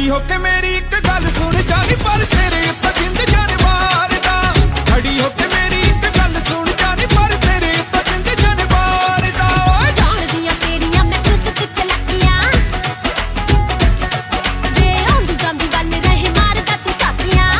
खड़ी होके मेरी एक गल सुन जानी पर तेरे उत्ते जिंद जान मारदा। खड़ी होके मेरी एक गल सुन जानी पर तेरे उत्ते जिंद जान मारदा। जान दियां तेरियां मैं चुस्त चलाकियां जे आंदी जांदी गल रहे मारदा तू झाकियां।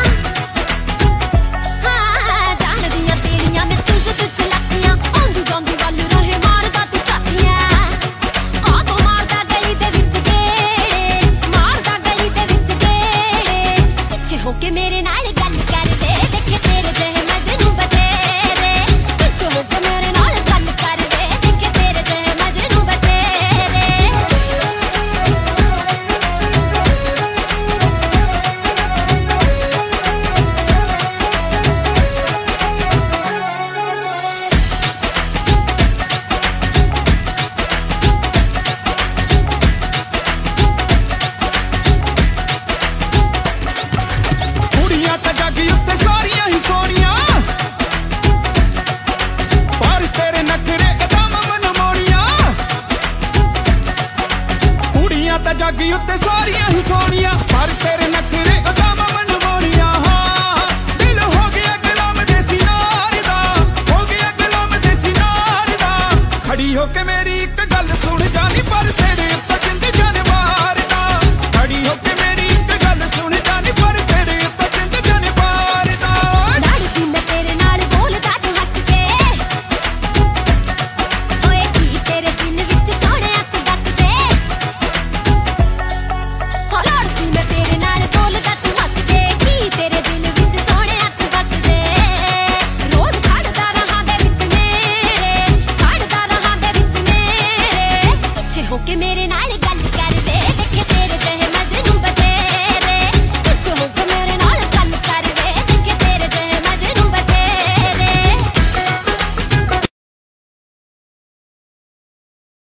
हाँ जान दियां तेरियां मैं चुस्त चलाकियां आंदी जांदी गल रहे मारदा तू झाकियां। कातों मारदा गली दे विच गेड़े मारदा गली दे विच गेड़े पिछे होके मेरे नाल गल कर दे देखे तेरे जहे मजनू बतेरे। पिछे होके मेरे नाल गल कर दे देखे तेरे जहे मजनू बतेरे। कुड़ियां तां जग उत्ते सारियां ही सोहणियां पर तेरे नखरे कदम मनमोड़ियां। कुड़ियां तां जग उत्ते सारियां ही सोहणियां पर तेरे नखरे कदम